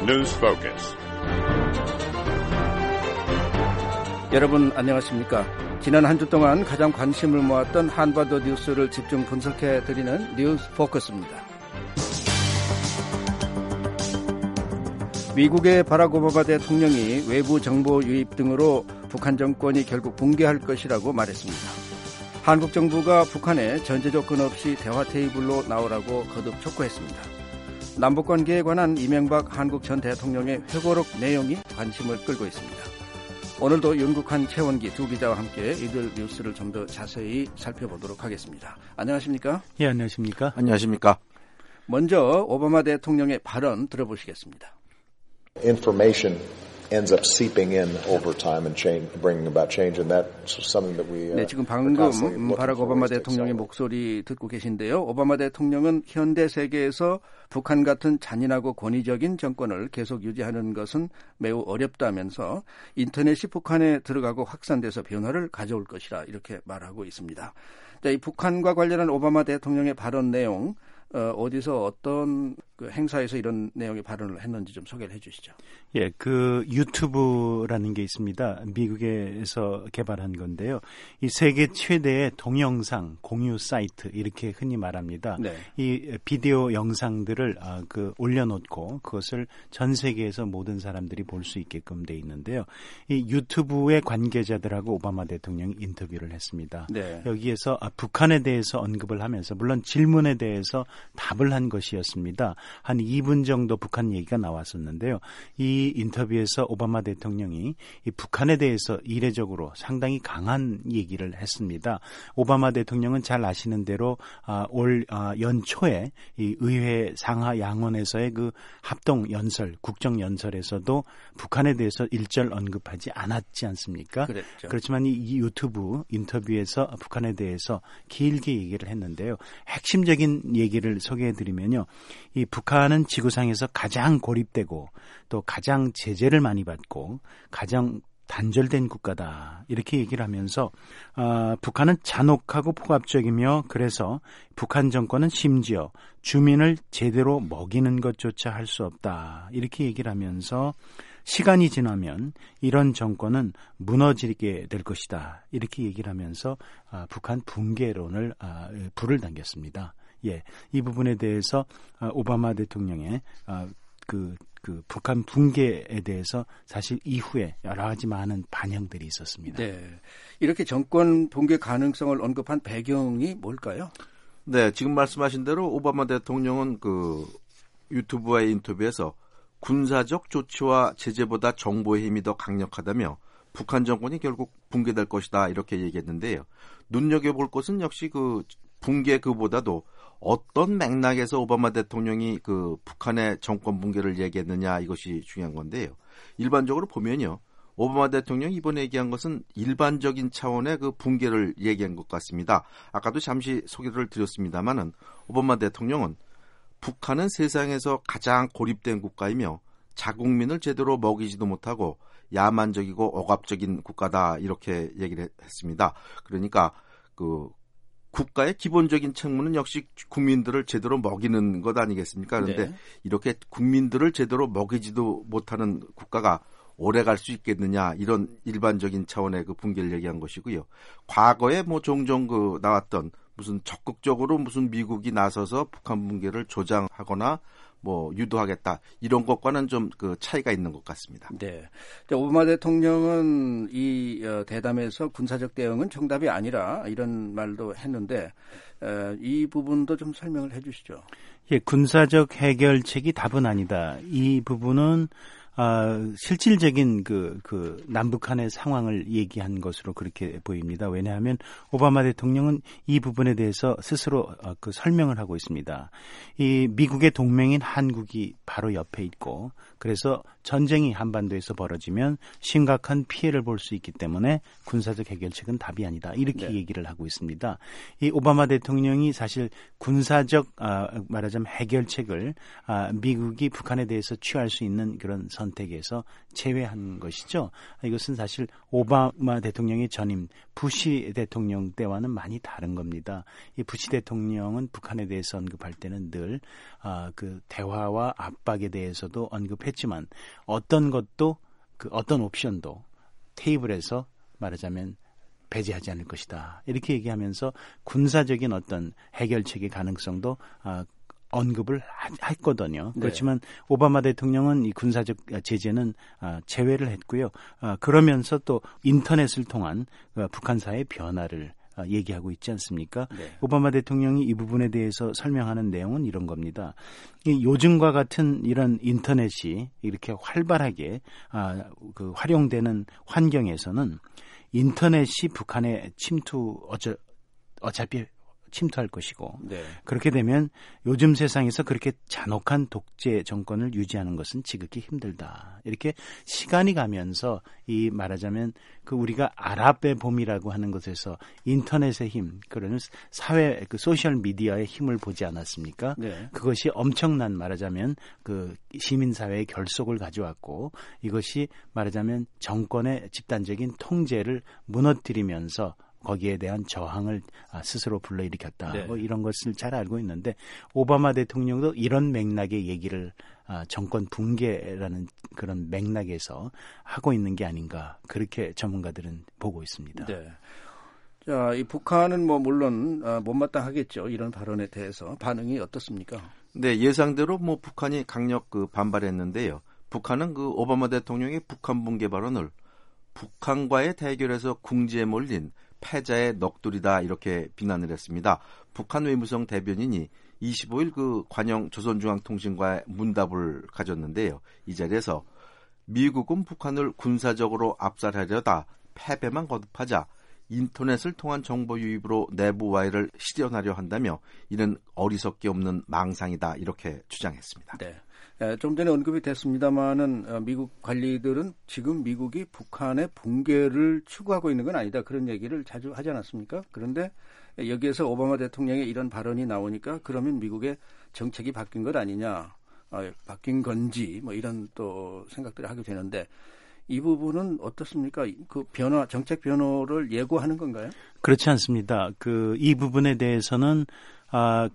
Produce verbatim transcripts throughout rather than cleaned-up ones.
News Focus. 여러분 안녕하십니까? 지난 한 주 동안 가장 관심을 모았던 한반도 뉴스를 집중 분석해드리는 뉴스 포커스입니다. 미국의 바락 오바마 대통령이 외부 정보 유입 등으로 북한 정권이 결국 붕괴할 것이라고 말했습니다. 한국 정부가 북한에 전제 조건 없이 대화 테이블로 나오라고 거듭 촉구했습니다. 남북관계에 관한 이명박 한국 전 대통령의 회고록 내용이 관심을 끌고 있습니다. 오늘도 윤국한, 최원기 두 기자와 함께 이들 뉴스를 좀 더 자세히 살펴보도록 하겠습니다. 안녕하십니까? 예, 안녕하십니까? 안녕하십니까? 먼저 오바마 대통령의 발언 들어보시겠습니다. Information ends up seeping in over time and change, bringing about change, and that's something that we. 네, 지금 방금 바락 오바마 대통령의 목소리 듣고 계신데요. 오바마 대통령은 현대 세계에서 북한 같은 잔인하고 권위적인 정권을 계속 유지하는 것은 매우 어렵다면서 인터넷이 북한에 들어가고 확산돼서 변화를 가져올 것이라 이렇게 말하고 있습니다. 자, 이 북한과 관련한 오바마 대통령의 발언 내용, 어, 어디서 어떤 그 행사에서 이런 내용의 발언을 했는지 좀 소개를 해 주시죠. 예, 그 유튜브라는 게 있습니다. 미국에서 개발한 건데요. 이 세계 최대의 동영상 공유 사이트 이렇게 흔히 말합니다. 네. 이 비디오 영상들을 아, 그 올려놓고 그것을 전 세계에서 모든 사람들이 볼 수 있게끔 돼 있는데요. 이 유튜브의 관계자들하고 오바마 대통령이 인터뷰를 했습니다. 네. 여기에서 아, 북한에 대해서 언급을 하면서 물론 질문에 대해서 답을 한 것이었습니다. 한 이 분 정도 북한 얘기가 나왔었는데요. 이 인터뷰에서 오바마 대통령이 이 북한에 대해서 이례적으로 상당히 강한 얘기를 했습니다. 오바마 대통령은 잘 아시는 대로 아, 올 아, 연초에 이 의회 상하 양원에서의 그 합동 연설, 국정 연설에서도 북한에 대해서 일절 언급하지 않았지 않습니까? 그랬죠. 그렇지만 이 유튜브 인터뷰에서 북한에 대해서 길게 얘기를 했는데요. 핵심적인 얘기를 소개해드리면요. 이 북한은 지구상에서 가장 고립되고 또 가장 제재를 많이 받고 가장 단절된 국가다 이렇게 얘기를 하면서 어, 북한은 잔혹하고 폭압적이며 그래서 북한 정권은 심지어 주민을 제대로 먹이는 것조차 할 수 없다 이렇게 얘기를 하면서 시간이 지나면 이런 정권은 무너지게 될 것이다 이렇게 얘기를 하면서 어, 북한 붕괴론을 어, 불을 당겼습니다. 예, 이 부분에 대해서 어, 오바마 대통령의 어, 그, 그 북한 붕괴에 대해서 사실 이후에 여러 가지 많은 반영들이 있었습니다. 네, 이렇게 정권 붕괴 가능성을 언급한 배경이 뭘까요? 네, 지금 말씀하신 대로 오바마 대통령은 그 유튜브와의 인터뷰에서 군사적 조치와 제재보다 정보의 힘이 더 강력하다며 북한 정권이 결국 붕괴될 것이다 이렇게 얘기했는데요. 눈여겨볼 것은 역시 그 붕괴 그보다도 어떤 맥락에서 오바마 대통령이 그 북한의 정권 붕괴를 얘기했느냐 이것이 중요한 건데요. 일반적으로 보면요. 오바마 대통령이 이번에 얘기한 것은 일반적인 차원의 그 붕괴를 얘기한 것 같습니다. 아까도 잠시 소개를 드렸습니다마는 오바마 대통령은 북한은 세상에서 가장 고립된 국가이며 자국민을 제대로 먹이지도 못하고 야만적이고 억압적인 국가다 이렇게 얘기를 했습니다. 그러니까 그 국가의 기본적인 책무는 역시 국민들을 제대로 먹이는 것 아니겠습니까? 그런데 네. 이렇게 국민들을 제대로 먹이지도 못하는 국가가 오래 갈 수 있겠느냐 이런 일반적인 차원의 그 붕괴를 얘기한 것이고요. 과거에 뭐 종종 그 나왔던 무슨 적극적으로 무슨 미국이 나서서 북한 붕괴를 조장하거나 뭐 유도하겠다 이런 것과는 좀 그 차이가 있는 것 같습니다. 네, 오바마 대통령은 이 어, 대담에서 군사적 대응은 정답이 아니라 이런 말도 했는데 어, 이 부분도 좀 설명을 해주시죠. 예, 군사적 해결책이 답은 아니다. 이 부분은 어, 실질적인 그, 그, 남북한의 상황을 얘기한 것으로 그렇게 보입니다. 왜냐하면 오바마 대통령은 이 부분에 대해서 스스로 어, 그 설명을 하고 있습니다. 이 미국의 동맹인 한국이 바로 옆에 있고, 그래서 전쟁이 한반도에서 벌어지면 심각한 피해를 볼 수 있기 때문에 군사적 해결책은 답이 아니다. 이렇게 네. 얘기를 하고 있습니다. 이 오바마 대통령이 사실 군사적, 아, 말하자면 해결책을 아, 미국이 북한에 대해서 취할 수 있는 그런 선 선택에서 제외한 것이죠. 이것은 사실 오바마 대통령의 전임 부시 대통령 때와는 많이 다른 겁니다. 이 부시 대통령은 북한에 대해서 언급할 때는 늘 아, 그 대화와 압박에 대해서도 언급했지만 어떤 것도 그 어떤 옵션도 테이블에서 말하자면 배제하지 않을 것이다. 이렇게 얘기하면서 군사적인 어떤 해결책의 가능성도 아, 언급을 했거든요. 네. 그렇지만 오바마 대통령은 이 군사적 제재는 아, 제외를 했고요. 아, 그러면서 또 인터넷을 통한 아, 북한사의 변화를 아, 얘기하고 있지 않습니까? 네. 오바마 대통령이 이 부분에 대해서 설명하는 내용은 이런 겁니다. 이 요즘과 같은 이런 인터넷이 이렇게 활발하게 아, 그 활용되는 환경에서는 인터넷이 북한에 침투 어차, 어차피 침투할 것이고 네. 그렇게 되면 요즘 세상에서 그렇게 잔혹한 독재 정권을 유지하는 것은 지극히 힘들다. 이렇게 시간이 가면서 이 말하자면 그 우리가 아랍의 봄이라고 하는 것에서 인터넷의 힘, 그런 사회 그 소셜 미디어의 힘을 보지 않았습니까? 네. 그것이 엄청난 말하자면 그 시민 사회의 결속을 가져왔고 이것이 말하자면 정권의 집단적인 통제를 무너뜨리면서 거기에 대한 저항을 스스로 불러일으켰다. 네. 뭐 이런 것을 잘 알고 있는데 오바마 대통령도 이런 맥락의 얘기를 정권 붕괴라는 그런 맥락에서 하고 있는 게 아닌가 그렇게 전문가들은 보고 있습니다. 네. 자, 이 북한은 뭐 물론 못마땅하겠죠. 이런 발언에 대해서 반응이 어떻습니까? 네, 예상대로 뭐 북한이 강력 그 반발했는데요. 북한은 그 오바마 대통령의 북한 붕괴 발언을 북한과의 대결에서 궁지에 몰린 패자의 넋두리다 이렇게 비난을 했습니다. 북한 외무성 대변인이 이십오일 그 관영 조선중앙통신과의 문답을 가졌는데요. 이 자리에서 미국은 북한을 군사적으로 압살하려다 패배만 거듭하자 인터넷을 통한 정보 유입으로 내부 와해를 실현하려 한다며 이는 어리석기 없는 망상이다 이렇게 주장했습니다. 네. 좀 전에 언급이 됐습니다만은 미국 관리들은 지금 미국이 북한의 붕괴를 추구하고 있는 건 아니다. 그런 얘기를 자주 하지 않았습니까? 그런데 여기에서 오바마 대통령의 이런 발언이 나오니까 그러면 미국의 정책이 바뀐 것 아니냐, 아, 바뀐 건지 뭐 이런 또 생각들을 하게 되는데 이 부분은 어떻습니까? 그 변화, 정책 변화를 예고하는 건가요? 그렇지 않습니다. 그 이 부분에 대해서는 아,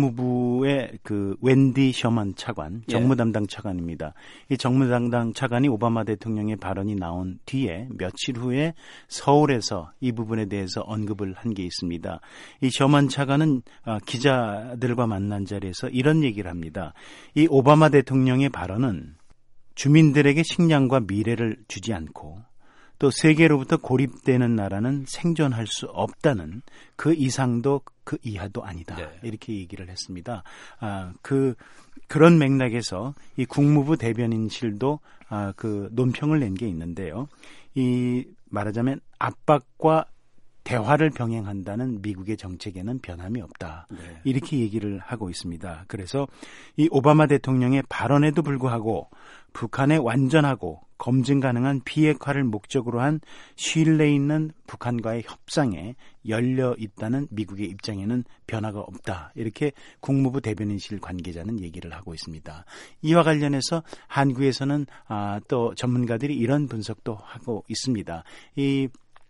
국무부의 그 웬디 셔먼 차관, 정무담당 차관입니다. 이 정무담당 차관이 오바마 대통령의 발언이 나온 뒤에 며칠 후에 서울에서 이 부분에 대해서 언급을 한 게 있습니다. 이 셔먼 차관은 아, 기자들과 만난 자리에서 이런 얘기를 합니다. 이 오바마 대통령의 발언은 주민들에게 식량과 미래를 주지 않고 또 세계로부터 고립되는 나라는 생존할 수 없다는 그 이상도 그 이하도 아니다. 네. 이렇게 얘기를 했습니다. 아, 그 그런 맥락에서 이 국무부 대변인실도 아, 그 논평을 낸 게 있는데요. 이 말하자면 압박과 대화를 병행한다는 미국의 정책에는 변함이 없다. 네. 이렇게 얘기를 하고 있습니다. 그래서 이 오바마 대통령의 발언에도 불구하고 북한의 완전하고 검증 가능한 비핵화를 목적으로 한 신뢰 있는 북한과의 협상에 열려 있다는 미국의 입장에는 변화가 없다. 이렇게 국무부 대변인실 관계자는 얘기를 하고 있습니다. 이와 관련해서 한국에서는 아, 또 전문가들이 이런 분석도 하고 있습니다. 이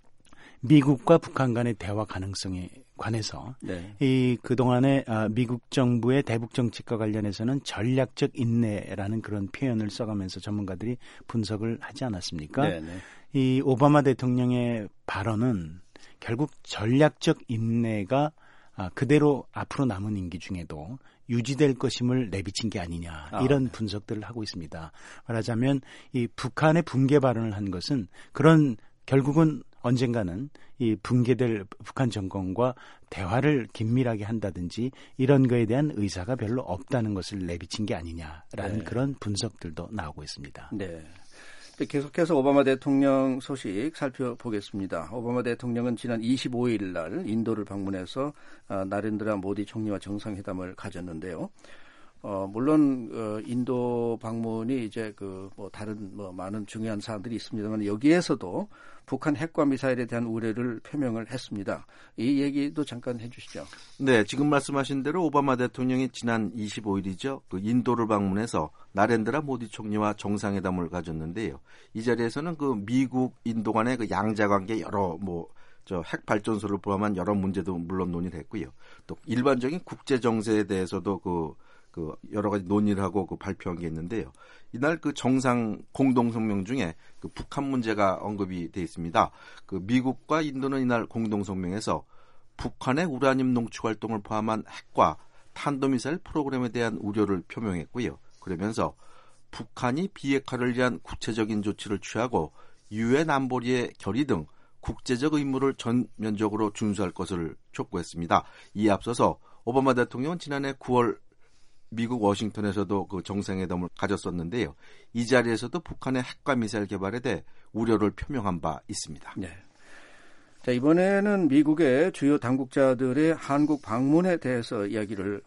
미국과 북한 간의 대화 가능성에 관해서 네. 이 그동안에 미국 정부의 대북 정책과 관련해서는 전략적 인내라는 그런 표현을 써가면서 전문가들이 분석을 하지 않았습니까? 네, 네. 이 오바마 대통령의 발언은 결국 전략적 인내가 그대로 앞으로 남은 임기 중에도 유지될 것임을 내비친 게 아니냐 이런 아, 네. 분석들을 하고 있습니다. 말하자면 이 북한의 붕괴 발언을 한 것은 그런 결국은 언젠가는 이 붕괴될 북한 정권과 대화를 긴밀하게 한다든지 이런 거에 대한 의사가 별로 없다는 것을 내비친 게 아니냐라는 네. 그런 분석들도 나오고 있습니다. 네. 계속해서 오바마 대통령 소식 살펴보겠습니다. 오바마 대통령은 지난 이십오일 날 인도를 방문해서 나렌드라 모디 총리와 정상회담을 가졌는데요. 어, 물론 어, 인도 방문이 이제 그 뭐 다른 뭐 많은 중요한 사안들이 있습니다만 여기에서도 북한 핵과 미사일에 대한 우려를 표명을 했습니다. 이 얘기도 잠깐 해주시죠. 네, 지금 말씀하신 대로 오바마 대통령이 지난 이십오일이죠. 그 인도를 방문해서 나렌드라 모디 총리와 정상회담을 가졌는데요. 이 자리에서는 그 미국 인도 간의 그 양자관계 여러 뭐 저 핵 발전소를 포함한 여러 문제도 물론 논의를 했고요. 또 일반적인 국제 정세에 대해서도 그 그 여러 가지 논의를 하고 그 발표한 게 있는데요. 이날 그 정상 공동 성명 중에 그 북한 문제가 언급이 돼 있습니다. 그 미국과 인도는 이날 공동 성명에서 북한의 우라늄 농축 활동을 포함한 핵과 탄도미사일 프로그램에 대한 우려를 표명했고요. 그러면서 북한이 비핵화를 위한 구체적인 조치를 취하고 유엔 안보리의 결의 등 국제적 의무를 전면적으로 준수할 것을 촉구했습니다. 이에 앞서서 오바마 대통령은 지난해 구월 미국 워싱턴에서도 그 정상회담을 가졌었는데요. 이 자리에서도 북한의 핵과 미사일 개발에 대해 우려를 표명한 바 있습니다. 네. 자, 이번에는 미국의 주요 당국자들의 한국 방문에 대해서 이야기를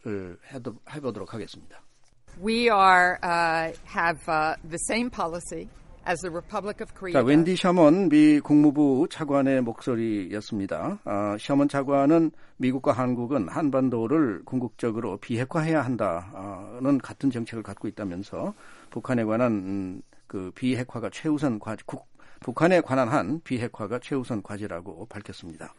해보도록 하겠습니다. We are uh, have uh, the same policy as the Republic of Korea. 자, 웬디 셔먼 미 국무부 차관의 목소리였습니다. 아, 셔먼 차관은 미국과 한국은 한반도를 궁극적으로 비핵화해야 한다는 같은 정책을 갖고 있다면서 북한에 관한 음, 그 비핵화가 최우선 과제, 국, 북한에 관한 한 비핵화가 최우선 과제라고 밝혔습니다.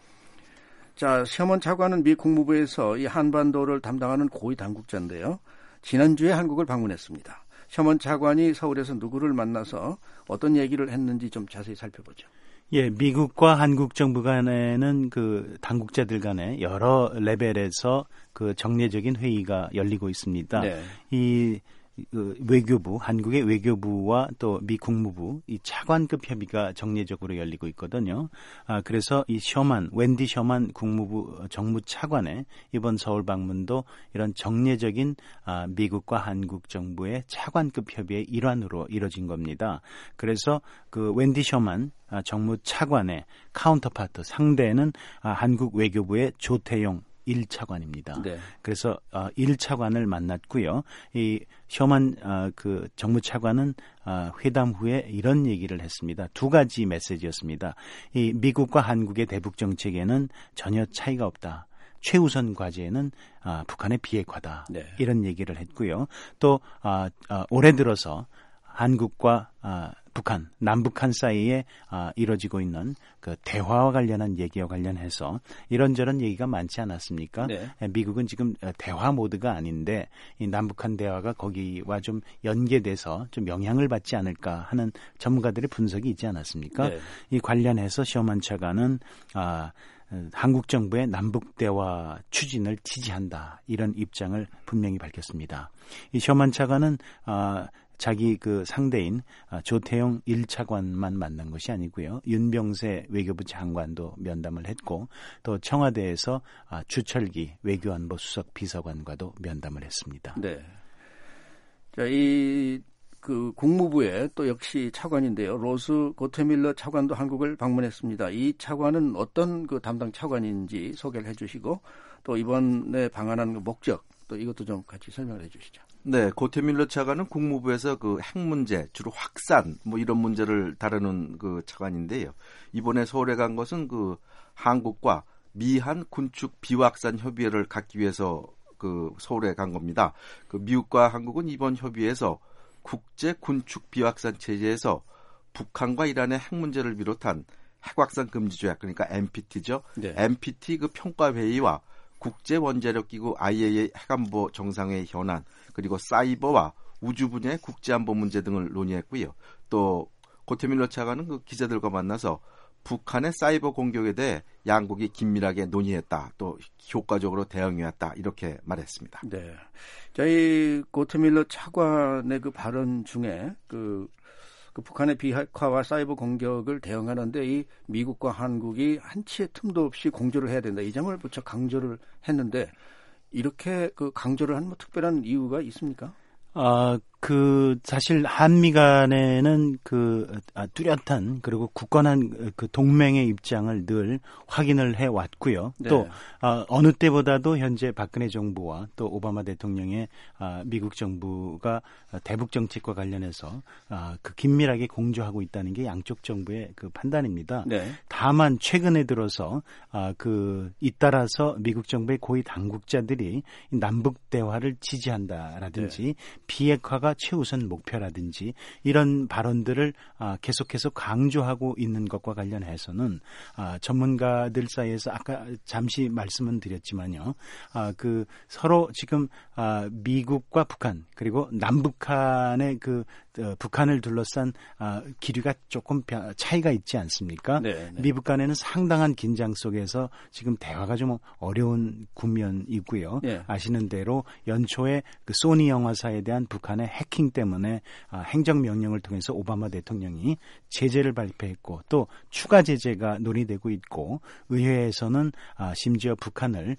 자, 셔먼 차관은 미 국무부에서 이 한반도를 담당하는 고위 당국자인데요. 지난주에 한국을 방문했습니다. 셔먼 차관이 서울에서 누구를 만나서 어떤 얘기를 했는지 좀 자세히 살펴보죠. 예, 미국과 한국 정부 간에는 그 당국자들 간에 여러 레벨에서 그 정례적인 회의가 열리고 있습니다. 네. 이 그 외교부, 한국의 외교부와 또 미 국무부 이 차관급 협의가 정례적으로 열리고 있거든요. 아, 그래서 이 셔먼, 웬디 셔먼 국무부 정무차관의 이번 서울 방문도 이런 정례적인 아, 미국과 한국 정부의 차관급 협의의 일환으로 이뤄진 겁니다. 그래서 그 웬디 셔먼 아, 정무차관의 카운터파트 상대는 아, 한국 외교부의 조태용 일 차관입니다. 네. 그래서 어, 일 차관을 만났고요. 이 셔먼 어, 그 정무차관은 어, 회담 후에 이런 얘기를 했습니다. 두 가지 메시지였습니다. 이 미국과 한국의 대북 정책에는 전혀 차이가 없다. 최우선 과제는 어, 북한의 비핵화다. 네. 이런 얘기를 했고요. 또 어, 어, 올해 들어서 한국과 아, 북한, 남북한 사이에 아, 이뤄지고 있는 그 대화와 관련한 얘기와 관련해서 이런저런 얘기가 많지 않았습니까? 네. 미국은 지금 대화 모드가 아닌데 이 남북한 대화가 거기와 좀 연계돼서 좀 영향을 받지 않을까 하는 전문가들의 분석이 있지 않았습니까? 네. 이 관련해서 셔먼 차관은 아, 한국 정부의 남북 대화 추진을 지지한다 이런 입장을 분명히 밝혔습니다. 이 셔먼 차관은 아, 자기 그 상대인 조태용 일 차관만 만난 것이 아니고요. 윤병세 외교부 장관도 면담을 했고 또 청와대에서 주철기 외교안보 수석 비서관과도 면담을 했습니다. 네. 자, 이 그 국무부의 또 역시 차관인데요. 로스 고테밀러 차관도 한국을 방문했습니다. 이 차관은 어떤 그 담당 차관인지 소개를 해주시고 또 이번에 방한한 그 목적 또 이것도 좀 같이 설명을 해주시죠. 네, 고테밀러 차관은 국무부에서 그 핵 문제, 주로 확산 뭐 이런 문제를 다루는 그 차관인데요. 이번에 서울에 간 것은 그 한국과 미한 군축 비확산 협의회를 갖기 위해서 그 서울에 간 겁니다. 그 미국과 한국은 이번 협의회에서 국제 군축 비확산 체제에서 북한과 이란의 핵 문제를 비롯한 핵 확산 금지 조약 그러니까 엠피티죠. 네. 엠피티 그 평가 회의와 국제 원자력 기구 아이에이이에이 핵안보 정상회의 현안 그리고 사이버와 우주 분야의 국제안보 문제 등을 논의했고요. 또 고테밀러 차관은 그 기자들과 만나서 북한의 사이버 공격에 대해 양국이 긴밀하게 논의했다. 또 효과적으로 대응해왔다. 이렇게 말했습니다. 네, 저희 고테밀러 차관의 그 발언 중에 그, 그 북한의 비핵화와 사이버 공격을 대응하는데 이 미국과 한국이 한치의 틈도 없이 공조를 해야 된다. 이 점을 무척 강조를 했는데 이렇게 그 강조를 한 뭐 특별한 이유가 있습니까? 아, 그 사실 한미 간에는 그 뚜렷한 그리고 굳건한 그 동맹의 입장을 늘 확인을 해 왔고요. 네. 또 어느 때보다도 현재 박근혜 정부와 또 오바마 대통령의 미국 정부가 대북 정책과 관련해서 그 긴밀하게 공조하고 있다는 게 양쪽 정부의 그 판단입니다. 네. 다만 최근에 들어서 그 잇따라서 미국 정부의 고위 당국자들이 남북 대화를 지지한다라든지 네. 비핵화가 최우선 목표라든지 이런 발언들을 계속해서 강조하고 있는 것과 관련해서는 전문가들 사이에서 아까 잠시 말씀은 드렸지만요. 그 서로 지금 미국과 북한 그리고 남북한의 그 북한을 둘러싼 기류가 조금 차이가 있지 않습니까? 네, 네. 미북 간에는 상당한 긴장 속에서 지금 대화가 좀 어려운 국면이고요. 네. 아시는 대로 연초에 그 소니 영화사에 대한 북한의 해킹 때문에 행정명령을 통해서 오바마 대통령이 제재를 발표했고 또 추가 제재가 논의되고 있고 의회에서는 심지어 북한을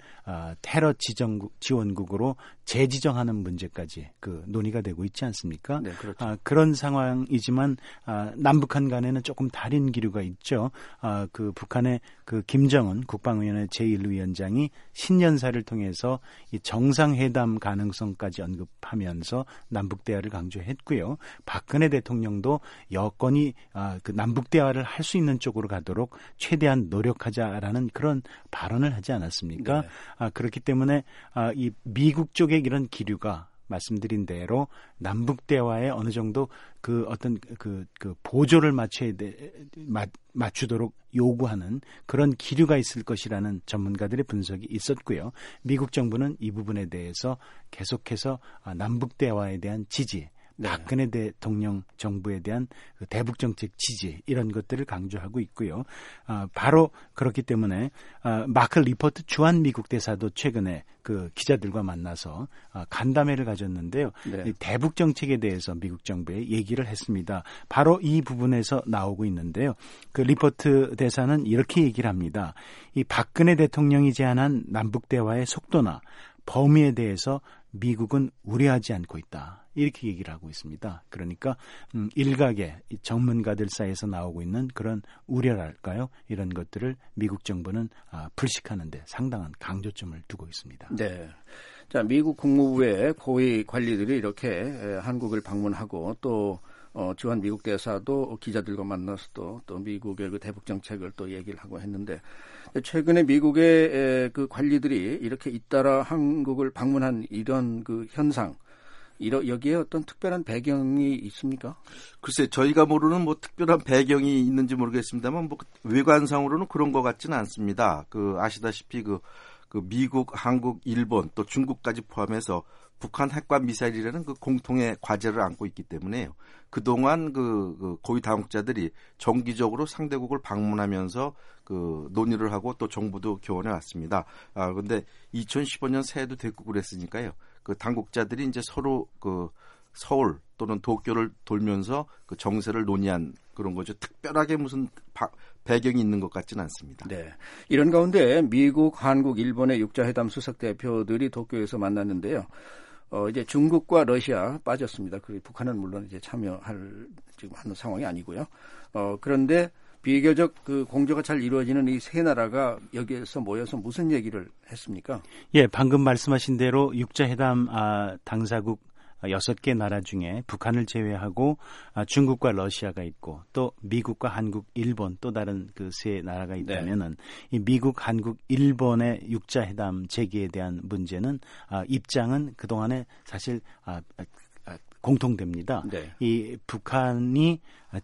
테러 지정국, 지원국으로 재지정하는 문제까지 그 논의가 되고 있지 않습니까? 네, 그렇죠. 아, 그런 상황이지만 아, 남북한 간에는 조금 다른 기류가 있죠. 아, 그 북한의 그 김정은 국방위원회 제일 위원장이 신년사를 통해서 이 정상회담 가능성까지 언급하면서 남북 대화를 강조했고요. 박근혜 대통령도 여건이 아, 그 남북 대화를 할 수 있는 쪽으로 가도록 최대한 노력하자라는 그런 발언을 하지 않았습니까? 네. 아, 그렇기 때문에 아, 이 미국 쪽의 이런 기류가 말씀드린 대로 남북 대화에 어느 정도 그 어떤 그, 그 보조를 맞춰야 돼, 맞, 맞추도록 요구하는 그런 기류가 있을 것이라는 전문가들의 분석이 있었고요. 미국 정부는 이 부분에 대해서 계속해서 남북 대화에 대한 지지, 네. 박근혜 대통령 정부에 대한 그 대북 정책 지지 이런 것들을 강조하고 있고요. 아, 바로 그렇기 때문에 아, 마크 리포트 주한 미국 대사도 최근에 그 기자들과 만나서 아, 간담회를 가졌는데요. 네. 이 대북 정책에 대해서 미국 정부에 얘기를 했습니다. 바로 이 부분에서 나오고 있는데요. 그 리포트 대사는 이렇게 얘기를 합니다. 이 박근혜 대통령이 제안한 남북 대화의 속도나 범위에 대해서 미국은 우려하지 않고 있다. 이렇게 얘기를 하고 있습니다. 그러니까 음, 일각의 전문가들 사이에서 나오고 있는 그런 우려랄까요? 이런 것들을 미국 정부는 아, 불식하는 데 상당한 강조점을 두고 있습니다. 네. 자, 미국 국무부의 고위 관리들이 이렇게 한국을 방문하고 또 어, 주한 미국 대사도 기자들과 만나서 또, 또 미국의 그 대북 정책을 또 얘기를 하고 했는데 최근에 미국의 그 관리들이 이렇게 잇따라 한국을 방문한 이런 그 현상, 이러, 여기에 어떤 특별한 배경이 있습니까? 글쎄, 저희가 모르는 뭐 특별한 배경이 있는지 모르겠습니다만 뭐 외관상으로는 그런 것 같지는 않습니다. 그 아시다시피 그, 그 미국, 한국, 일본 또 중국까지 포함해서 북한 핵과 미사일이라는 그 공통의 과제를 안고 있기 때문에요. 그동안 그, 그 고위 당국자들이 정기적으로 상대국을 방문하면서 그 논의를 하고 또 정부도 교원해 왔습니다. 아, 그런데 이천십오 년 새해도 됐고 그랬으니까요. 그 당국자들이 이제 서로 그 서울 또는 도쿄를 돌면서 그 정세를 논의한 그런 거죠. 특별하게 무슨 바, 배경이 있는 것 같지는 않습니다. 네. 이런 가운데 미국, 한국, 일본의 육자회담 수석 대표들이 도쿄에서 만났는데요. 어, 이제 중국과 러시아 빠졌습니다. 그 북한은 물론 이제 참여할 지금 하는 상황이 아니고요. 어, 그런데 비교적 그 공조가 잘 이루어지는 이 세 나라가 여기에서 모여서 무슨 얘기를 했습니까? 예, 방금 말씀하신 대로 육자회담 아, 당사국 여섯 개 나라 중에 북한을 제외하고 중국과 러시아가 있고 또 미국과 한국, 일본 또 다른 그 세 나라가 있다면은 네. 이 미국, 한국, 일본의 육자회담 재개에 대한 문제는 아, 입장은 그동안에 사실 아, 아, 공통됩니다. 네. 이 북한이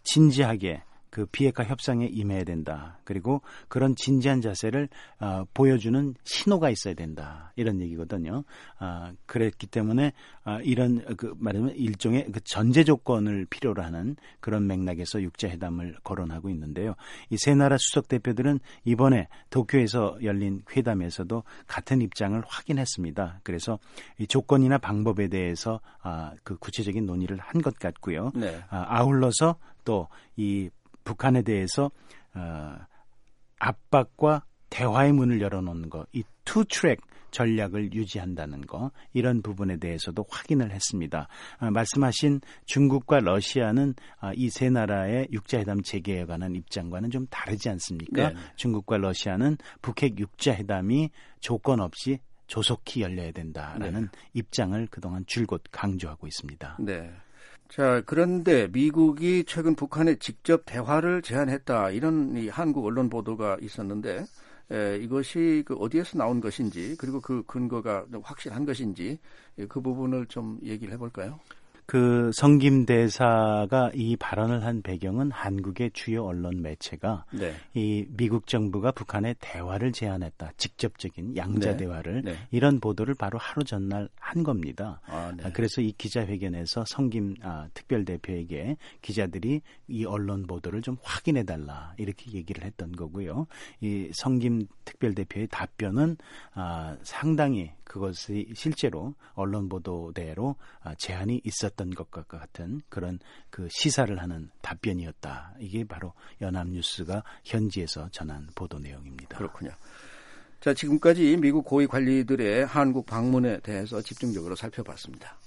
진지하게 그 비핵화 협상에 임해야 된다. 그리고 그런 진지한 자세를 어, 보여주는 신호가 있어야 된다. 이런 얘기거든요. 아, 그랬기 때문에 아, 이런 그 말하면 일종의 그 전제 조건을 필요로 하는 그런 맥락에서 육자회담을 거론하고 있는데요. 이 세 나라 수석 대표들은 이번에 도쿄에서 열린 회담에서도 같은 입장을 확인했습니다. 그래서 이 조건이나 방법에 대해서 아, 그 구체적인 논의를 한 것 같고요. 네. 아, 아울러서 또 이 북한에 대해서 어, 압박과 대화의 문을 열어놓는 것, 이 투 트랙 전략을 유지한다는 거 이런 부분에 대해서도 확인을 했습니다. 아, 말씀하신 중국과 러시아는 아, 이 세 나라의 육자회담 재개에 관한 입장과는 좀 다르지 않습니까? 네. 중국과 러시아는 북핵 육자회담이 조건 없이 조속히 열려야 된다라는 네. 입장을 그동안 줄곧 강조하고 있습니다. 네. 자, 그런데 미국이 최근 북한에 직접 대화를 제안했다 이런 이 한국 언론 보도가 있었는데 에, 이것이 그 어디에서 나온 것인지 그리고 그 근거가 확실한 것인지 그 부분을 좀 얘기를 해볼까요? 그 성김 대사가 이 발언을 한 배경은 한국의 주요 언론 매체가 네. 이 미국 정부가 북한에 대화를 제안했다. 직접적인 양자 네. 대화를 네. 이런 보도를 바로 하루 전날 한 겁니다. 아, 네. 그래서 이 기자회견에서 성김 아, 특별대표에게 기자들이 이 언론 보도를 좀 확인해달라 이렇게 얘기를 했던 거고요. 이 성김 특별대표의 답변은 아, 상당히 그것이 실제로 언론 보도대로 아, 제안이 있었 던 것과 같은 그런 그 시사를 하는 답변이었다. 이게 바로 연합뉴스가 현지에서 전한 보도 내용입니다. 그렇군요. 자, 지금까지 미국 고위 관리들의 한국 방문에 대해서 집중적으로 살펴봤습니다.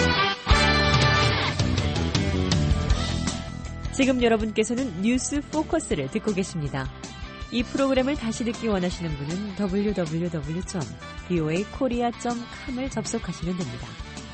지금 여러분께서는 뉴스 포커스를 듣고 계십니다. 이 프로그램을 다시 듣기 원하시는 분은 더블유 더블유 더블유 점 브이오에이 코리아 점 컴을 접속하시면 됩니다.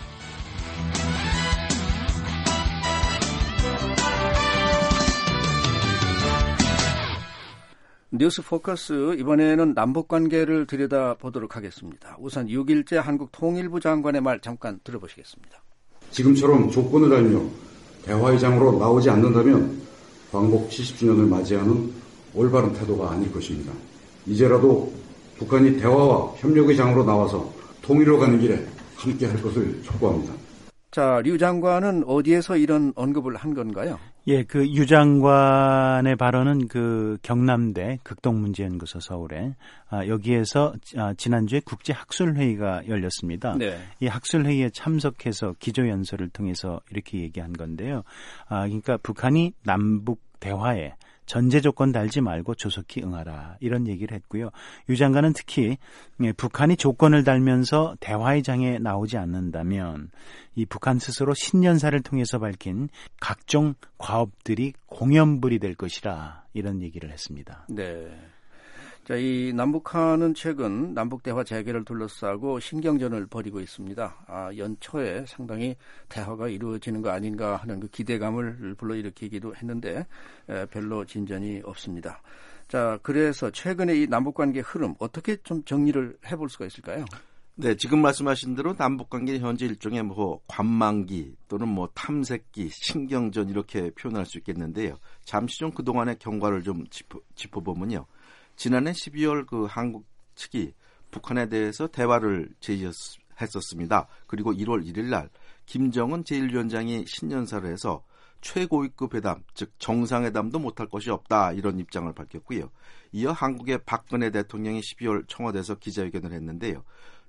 뉴스 포커스 이번에는 남북관계를 들여다보도록 하겠습니다. 우선 육 일째 한국 통일부 장관의 말 잠깐 들어보시겠습니다. 지금처럼 조건을 달며 대화의 장으로 나오지 않는다면 광복 칠십 주년을 맞이하는 올바른 태도가 아닐 것입니다. 이제라도 북한이 대화와 협력의 장으로 나와서 통일로 가는 길에 함께 할 것을 촉구합니다. 자, 류 장관은 어디에서 이런 언급을 한 건가요? 예, 그 유 장관의 발언은 그 경남대 극동문제연구소 서울에 아, 여기에서 아, 지난주에 국제학술회의가 열렸습니다. 네. 이 학술회의에 참석해서 기조연설을 통해서 이렇게 얘기한 건데요. 아, 그러니까 북한이 남북 대화에 전제 조건 달지 말고 조속히 응하라 이런 얘기를 했고요. 유 장관은 특히 북한이 조건을 달면서 대화의 장에 나오지 않는다면 이 북한 스스로 신년사를 통해서 밝힌 각종 과업들이 공연불이 될 것이라 이런 얘기를 했습니다. 네. 자, 이 남북한은 최근 남북대화 재개를 둘러싸고 신경전을 벌이고 있습니다. 아, 연초에 상당히 대화가 이루어지는 거 아닌가 하는 그 기대감을 불러일으키기도 했는데 에, 별로 진전이 없습니다. 자, 그래서 최근에 이 남북관계 흐름 어떻게 좀 정리를 해볼 수가 있을까요? 네, 지금 말씀하신 대로 남북관계 현재 일종의 뭐 관망기 또는 뭐 탐색기, 신경전 이렇게 표현할 수 있겠는데요. 잠시 좀 그동안의 경과를 좀 짚어, 짚어보면요. 지난해 십이월 그 한국 측이 북한에 대해서 대화를 제의했었습니다. 그리고 일월 일일 날 김정은 제일 위원장이 신년사를 해서 최고위급 회담, 즉 정상회담도 못할 것이 없다 이런 입장을 밝혔고요. 이어 한국의 박근혜 대통령이 십이월 청와대에서 기자회견을 했는데요.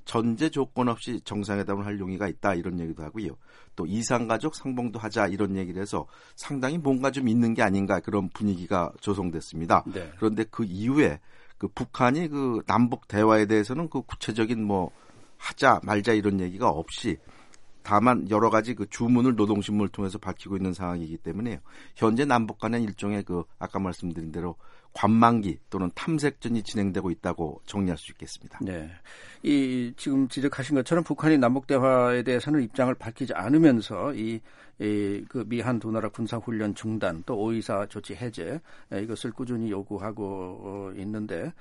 전제 조건 없이 정상회담을 할 용의가 있다 이런 얘기도 하고요. 또 이산가족 상봉도 하자 이런 얘기를 해서 상당히 뭔가 좀 있는 게 아닌가 그런 분위기가 조성됐습니다. 네. 그런데 그 이후에 그 북한이 그 남북 대화에 대해서는 그 구체적인 뭐 하자 말자 이런 얘기가 없이 다만 여러 가지 그 주문을 노동신문을 통해서 밝히고 있는 상황이기 때문에 현재 남북 간의 일종의 그 아까 말씀드린 대로 관망기 또는 탐색전이 진행되고 있다고 정리할 수 있겠습니다. 네, 이 지금 지적하신 것처럼 북한이 남북 대화에 대해서는 입장을 밝히지 않으면서 이 이 그 미한 두 나라 군사 훈련 중단 또 오이사 조치 해제 이것을 꾸준히 요구하고 있는데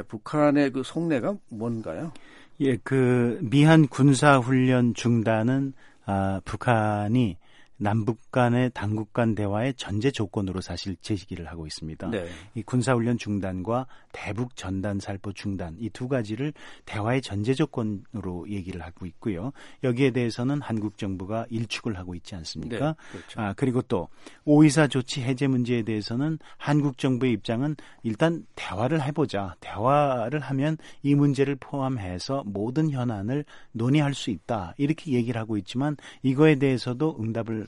북한의 그 속내가 뭔가요? 예, 그 미한 군사 훈련 중단은 아, 북한이 남북 간의 당국 간 대화의 전제 조건으로 사실 제기를 하고 있습니다. 네. 이 군사훈련 중단과 대북 전단 살포 중단 이 두 가지를 대화의 전제 조건으로 얘기를 하고 있고요. 여기에 대해서는 한국 정부가 일축을 하고 있지 않습니까? 네, 그렇죠. 아, 그리고 또 오이사 조치 해제 문제에 대해서는 한국 정부의 입장은 일단 대화를 해보자. 대화를 하면 이 문제를 포함해서 모든 현안을 논의할 수 있다. 이렇게 얘기를 하고 있지만 이거에 대해서도 응답을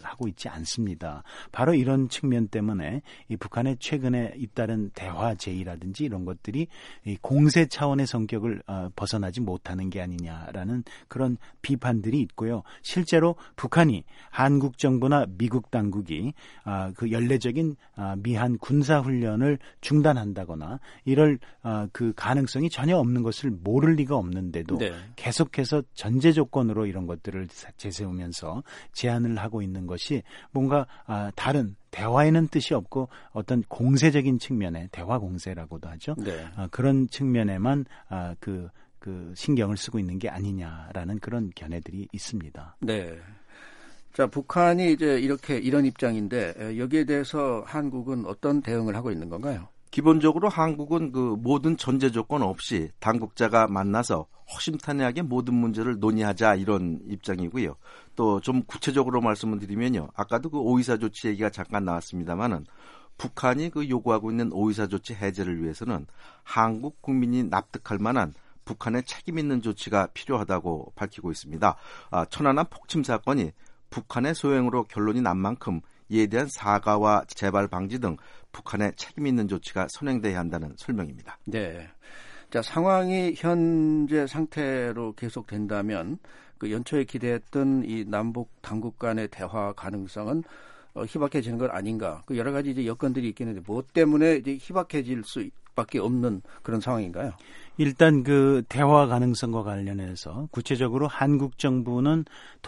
하고 있지 않습니다. 바로 이런 측면 때문에 이 북한의 최근에 잇따른 대화 제의라든지 이런 것들이 이 공세 차원의 성격을 어, 벗어나지 못하는 게 아니냐라는 그런 비판들이 있고요. 실제로 북한이 한국 정부나 미국 당국이 아, 그 연례적인 아, 미한 군사 훈련을 중단한다거나 이럴 아, 그 가능성이 전혀 없는 것을 모를 리가 없는데도 네. 계속해서 전제 조건으로 이런 것들을 제세우면서 제안을 하고 있는 것이 뭔가 아, 다른 대화에는 뜻이 없고 어떤 공세적인 측면에 대화 공세라고도 하죠. 네. 아, 그런 측면에만 아, 그, 그 신경을 쓰고 있는 게 아니냐라는 그런 견해들이 있습니다. 네. 자, 북한이 이제 이렇게 이런 입장인데 여기에 대해서 한국은 어떤 대응을 하고 있는 건가요? 기본적으로 한국은 그 모든 전제 조건 없이 당국자가 만나서 허심탄회하게 모든 문제를 논의하자 이런 입장이고요. 또 좀 구체적으로 말씀을 드리면요. 아까도 그 오이사 조치 얘기가 잠깐 나왔습니다만은 북한이 그 요구하고 있는 오이사 조치 해제를 위해서는 한국 국민이 납득할 만한 북한의 책임 있는 조치가 필요하다고 밝히고 있습니다. 아, 천안함 폭침 사건이 북한의 소행으로 결론이 난 만큼 이에 대한 사과와 재발 방지 등 북한의 책임 있는 조치가 선행돼야 한다는 설명입니다. 네. 자, 상황이 현재 상태로 계속된다면 그 연초에 기대했던 이 남북 당국 간의 대화 가능성은 어, 희박해지는 건 아닌가? 그 여러 가지 이제 여건들이 있겠는데 무엇 때문에 이제 희박해질 수밖에 없는 그런 상황인가요? 일단 그 대화 가능성과 관련해서 구체적으로 한국 정부는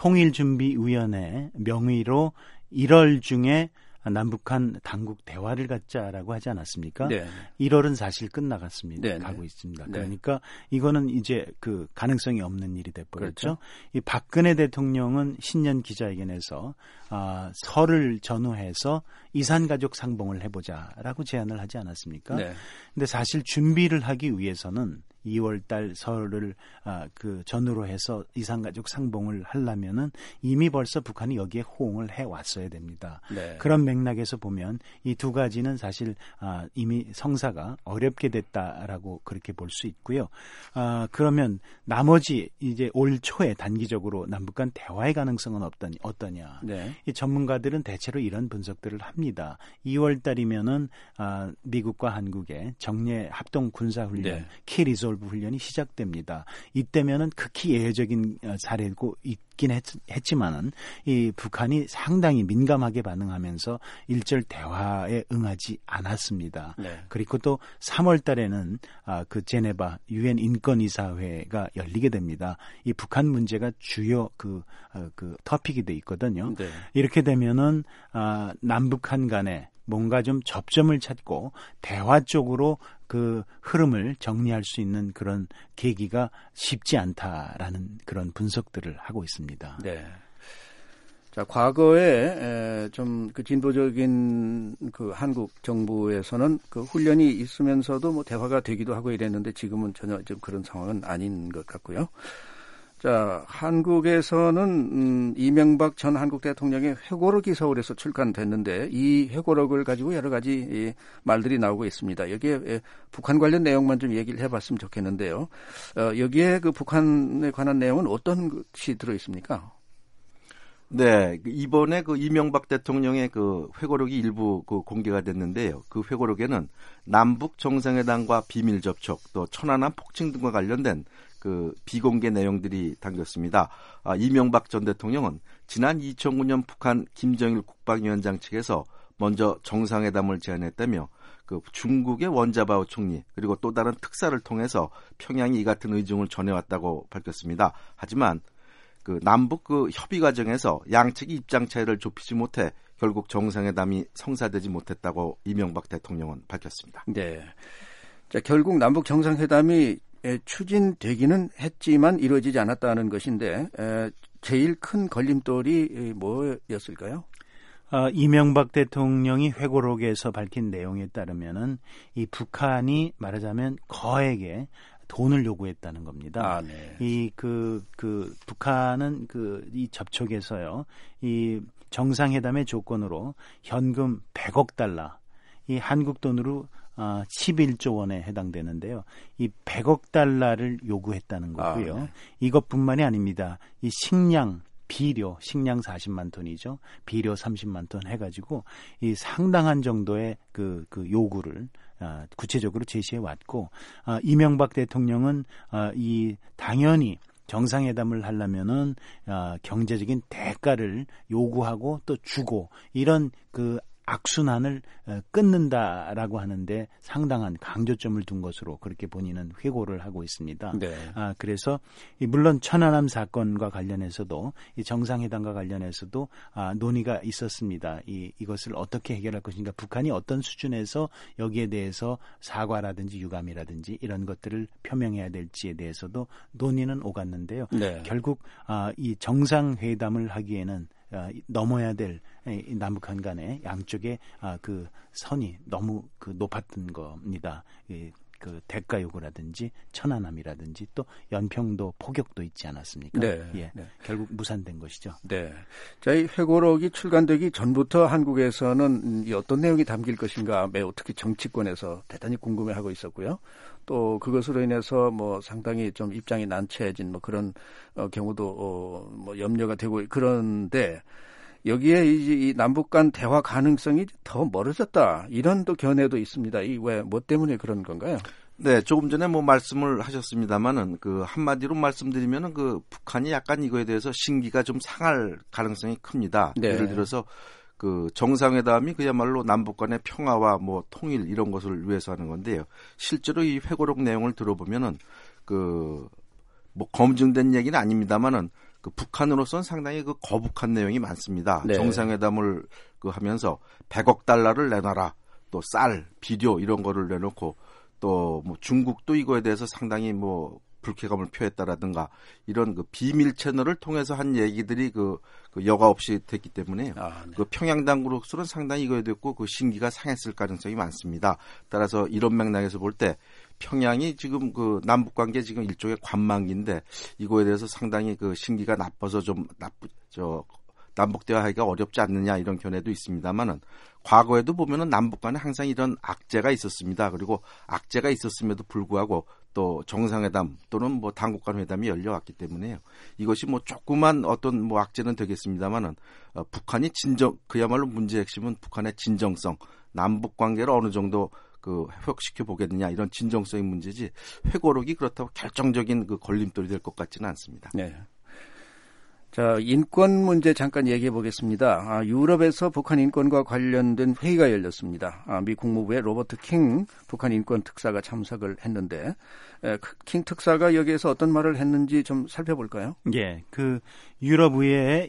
통일준비위원회 명의로 일월 중에 남북한 당국 대화를 갖자라고 하지 않았습니까? 네. 일월은 사실 끝나갔습니다. 네. 가고 있습니다. 네. 그러니까 이거는 이제 그 가능성이 없는 일이 돼버렸죠. 그렇죠. 이 박근혜 대통령은 신년 기자회견에서 아, 설을 전후해서 이산가족 상봉을 해보자라고 제안을 하지 않았습니까? 네. 근데 사실 준비를 하기 위해서는 이월 달 설을 아, 그 전후로 해서 이산가족 상봉을 하려면은 이미 벌써 북한이 여기에 호응을 해 왔어야 됩니다. 네. 그런 맥락에서 보면 이 두 가지는 사실 아, 이미 성사가 어렵게 됐다라고 그렇게 볼 수 있고요. 아, 그러면 나머지 이제 올 초에 단기적으로 남북 간 대화의 가능성은 없더니 어떠냐? 네. 이 전문가들은 대체로 이런 분석들을 합니다. 이월 달이면은 아, 미국과 한국의 정례 합동 군사 훈련, 네. 키 리졸브 훈련이 시작됩니다. 이때면은 극히 예외적인 사례고 있긴 했, 했지만은 이 북한이 상당히 민감하게 반응하면서 일절 대화에 응하지 않았습니다. 네. 그리고 또 삼월 달에는 아, 그 제네바 유엔 인권이사회가 열리게 됩니다. 이 북한 문제가 주요 그, 어, 그 토픽이 돼 있거든요. 네. 이렇게 되면은 아, 남북한 간에 뭔가 좀 접점을 찾고 대화 쪽으로 그 흐름을 정리할 수 있는 그런 계기가 쉽지 않다라는 그런 분석들을 하고 있습니다. 네. 자, 과거에 좀 그 진보적인 그 한국 정부에서는 그 훈련이 있으면서도 뭐 대화가 되기도 하고 이랬는데 지금은 전혀 좀 그런 상황은 아닌 것 같고요. 자, 한국에서는 음, 이명박 전 한국 대통령의 회고록이 서울에서 출간됐는데 이 회고록을 가지고 여러 가지 이 말들이 나오고 있습니다. 여기에 예, 북한 관련 내용만 좀 얘기를 해봤으면 좋겠는데요. 어, 여기에 그 북한에 관한 내용은 어떤 것이 들어 있습니까? 네, 이번에 그 이명박 대통령의 그 회고록이 일부 그 공개가 됐는데요. 그 회고록에는 남북 정상회담과 비밀 접촉, 또 천안함 폭침 등과 관련된 그 비공개 내용들이 담겼습니다. 아, 이명박 전 대통령은 지난 이천구 년 북한 김정일 국방위원장 측에서 먼저 정상회담을 제안했다며 그 중국의 원자바오 총리 그리고 또 다른 특사를 통해서 평양이 이 같은 의중을 전해왔다고 밝혔습니다. 하지만 그 남북 그 협의 과정에서 양측이 입장 차이를 좁히지 못해 결국 정상회담이 성사되지 못했다고 이명박 대통령은 밝혔습니다. 네. 자, 결국 남북 정상회담이 추진되기는 했지만 이루어지지 않았다는 것인데 에, 제일 큰 걸림돌이 뭐였을까요? 어, 이명박 대통령이 회고록에서 밝힌 내용에 따르면은 이 북한이 말하자면 거액의 돈을 요구했다는 겁니다. 아, 네. 이 그 그 북한은 그 이 접촉에서요, 이 정상회담의 조건으로 현금 백억 달러, 이 한국 돈으로 아, 십일조 원에 해당되는데요. 이 백억 달러를 요구했다는 거고요. 아, 네. 이것뿐만이 아닙니다. 이 식량, 비료, 식량 사십만 톤이죠. 비료 삼십만 톤 해가지고 이 상당한 정도의 그, 그 요구를 아, 구체적으로 제시해 왔고, 아, 이명박 대통령은 아, 이 당연히 정상회담을 하려면은 아, 경제적인 대가를 요구하고 또 주고 이런 그 악순환을 끊는다라고 하는데 상당한 강조점을 둔 것으로 그렇게 본인은 회고를 하고 있습니다. 네. 아, 그래서 물론 천안함 사건과 관련해서도 이 정상회담과 관련해서도 아, 논의가 있었습니다. 이, 이것을 어떻게 해결할 것인가, 북한이 어떤 수준에서 여기에 대해서 사과라든지 유감이라든지 이런 것들을 표명해야 될지에 대해서도 논의는 오갔는데요. 네. 결국 아, 이 정상회담을 하기에는 넘어야 될 남북한 간의 양쪽의 그 선이 너무 그 높았던 겁니다. 그 대가 요구라든지 천안함이라든지 또 연평도 포격도 있지 않았습니까? 네. 예. 네. 결국 무산된 것이죠. 네. 자, 이 회고록이 출간되기 전부터 한국에서는 이 어떤 내용이 담길 것인가 매우 특히 정치권에서 대단히 궁금해하고 있었고요. 또 그것으로 인해서 뭐 상당히 좀 입장이 난처해진 뭐 그런 어, 경우도 어, 뭐 염려가 되고 그런데 여기에 이, 이 남북 간 대화 가능성이 더 멀어졌다. 이런 또 견해도 있습니다. 이 왜 뭐 때문에 그런 건가요? 네, 조금 전에 뭐 말씀을 하셨습니다만은 그 한마디로 말씀드리면은 그 북한이 약간 이거에 대해서 신기가 좀 상할 가능성이 큽니다. 네. 예를 들어서 그 정상회담이 그야말로 남북 간의 평화와 뭐 통일 이런 것을 위해서 하는 건데요. 실제로 이 회고록 내용을 들어보면은 그 뭐 검증된 얘기는 아닙니다만은 그 북한으로서는 상당히 그 거북한 내용이 많습니다. 네. 정상회담을 그 하면서 백억 달러를 내놔라. 또 쌀, 비료 이런 거를 내놓고 또 뭐 중국도 이거에 대해서 상당히 뭐 불쾌감을 표했다라든가 이런 그 비밀 채널을 통해서 한 얘기들이 그, 그 여과 없이 됐기 때문에 아, 네. 그 평양 당국으로서는 상당히 이거에 됐고 그 신기가 상했을 가능성이 많습니다. 따라서 이런 맥락에서 볼 때 평양이 지금 그 남북 관계 지금 일종의 관망기인데 이거에 대해서 상당히 그 신기가 나빠서 좀 나쁘 저 남북 대화하기가 어렵지 않느냐 이런 견해도 있습니다만은 과거에도 보면은 남북 간에 항상 이런 악재가 있었습니다. 그리고 악재가 있었음에도 불구하고 또 정상회담 또는 뭐 당국 간 회담이 열려왔기 때문에요. 이것이 뭐 조그만 어떤 뭐 악재는 되겠습니다만은 어, 북한이 진정 그야말로 문제의 핵심은 북한의 진정성, 남북 관계를 어느 정도 그 회복시켜 보겠느냐 이런 진정성의 문제지 회고록이 그렇다고 결정적인 그 걸림돌이 될 것 같지는 않습니다. 네. 자, 인권 문제 잠깐 얘기해 보겠습니다. 아, 유럽에서 북한 인권과 관련된 회의가 열렸습니다. 아, 미 국무부의 로버트 킹 북한 인권 특사가 참석을 했는데 에, 킹 특사가 여기에서 어떤 말을 했는지 좀 살펴볼까요? 예, 그 유럽의회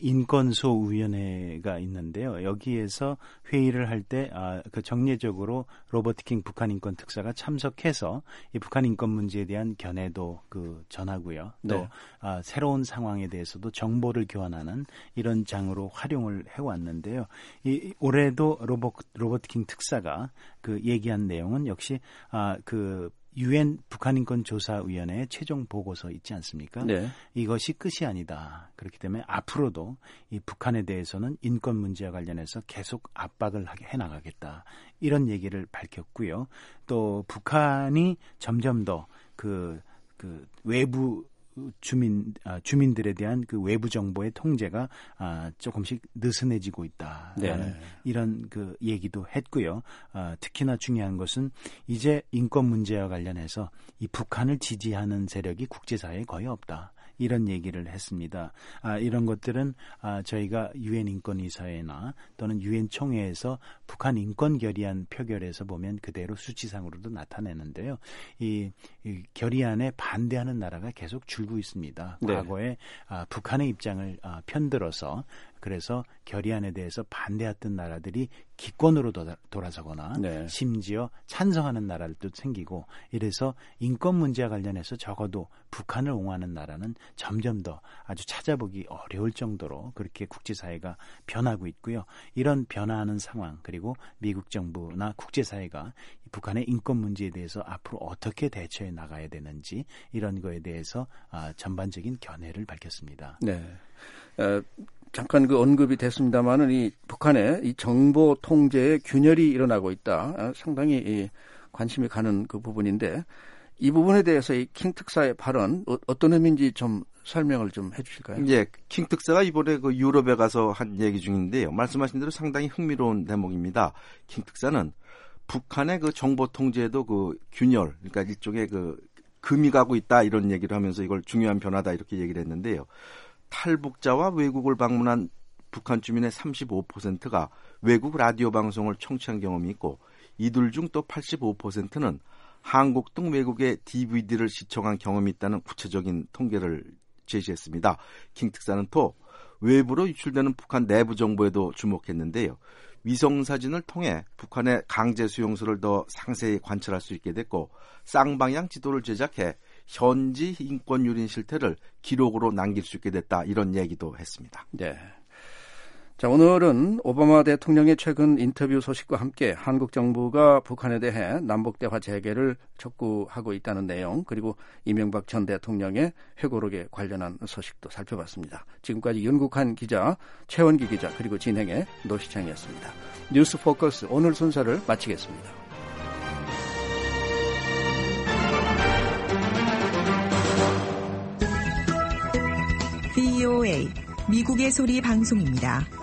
인권소위원회가 있는데요. 여기에서 회의를 할 때 아, 그 정례적으로 로버트 킹 북한 인권 특사가 참석해서 이 북한 인권 문제에 대한 견해도 그 전하고요. 또 네. 아, 새로운 상황에 대해서도 정보를 교환하는 이런 장으로 활용을 해왔는데요. 이, 올해도 로버, 로버트 킹 특사가 그 얘기한 내용은 역시 아, 그 유엔 북한인권조사위원회의 최종 보고서 있지 않습니까? 네. 이것이 끝이 아니다. 그렇기 때문에 앞으로도 이 북한에 대해서는 인권 문제와 관련해서 계속 압박을 해나가겠다. 이런 얘기를 밝혔고요. 또 북한이 점점 더 그, 그 외부 주민 아, 주민들에 대한 그 외부 정보의 통제가 아, 조금씩 느슨해지고 있다라는 네. 이런 그 얘기도 했고요. 아, 특히나 중요한 것은 이제 인권 문제와 관련해서 이 북한을 지지하는 세력이 국제사회에 거의 없다. 이런 얘기를 했습니다. 아, 이런 것들은 아, 저희가 유엔 인권이사회나 또는 유엔 총회에서 북한 인권 결의안 표결에서 보면 그대로 수치상으로도 나타내는데요. 이, 이 결의안에 반대하는 나라가 계속 줄고 있습니다. 네. 과거에 아, 북한의 입장을 아, 편들어서 그래서 결의안에 대해서 반대했던 나라들이 기권으로 돌아서거나 네. 심지어 찬성하는 나라들도 생기고 이래서 인권 문제와 관련해서 적어도 북한을 옹호하는 나라는 점점 더 아주 찾아보기 어려울 정도로 그렇게 국제사회가 변하고 있고요. 이런 변화하는 상황 그리고 미국 정부나 국제사회가 북한의 인권 문제에 대해서 앞으로 어떻게 대처해 나가야 되는지 이런 거에 대해서 전반적인 견해를 밝혔습니다. 네. 어... 잠깐 그 언급이 됐습니다만은 이 북한의 이 정보 통제의 균열이 일어나고 있다. 상당히 이 관심이 가는 그 부분인데 이 부분에 대해서 이 킹 특사의 발언 어, 어떤 의미인지 좀 설명을 좀 해주실까요? 예, 킹 특사가 이번에 그 유럽에 가서 한 얘기 중인데요. 말씀하신 대로 상당히 흥미로운 대목입니다. 킹 특사는 북한의 그 정보 통제에도 그 균열, 그러니까 일종의 그 금이 가고 있다 이런 얘기를 하면서 이걸 중요한 변화다 이렇게 얘기를 했는데요. 탈북자와 외국을 방문한 북한 주민의 삼십오 퍼센트가 외국 라디오 방송을 청취한 경험이 있고 이들 중 또 팔십오 퍼센트는 한국 등 외국의 디비디를 시청한 경험이 있다는 구체적인 통계를 제시했습니다. 킹 특사는 또 외부로 유출되는 북한 내부 정보에도 주목했는데요. 위성사진을 통해 북한의 강제 수용소를 더 상세히 관찰할 수 있게 됐고 쌍방향 지도를 제작해 현지 인권 유린 실태를 기록으로 남길 수 있게 됐다 이런 얘기도 했습니다. 네. 자, 오늘은 오바마 대통령의 최근 인터뷰 소식과 함께 한국 정부가 북한에 대해 남북대화 재개를 촉구하고 있다는 내용 그리고 이명박 전 대통령의 회고록에 관련한 소식도 살펴봤습니다. 지금까지 윤국한 기자, 최원기 기자 그리고 진행의 노시창이었습니다. 뉴스 포커스 오늘 순서를 마치겠습니다. 브이오에이 미국의 소리 방송입니다.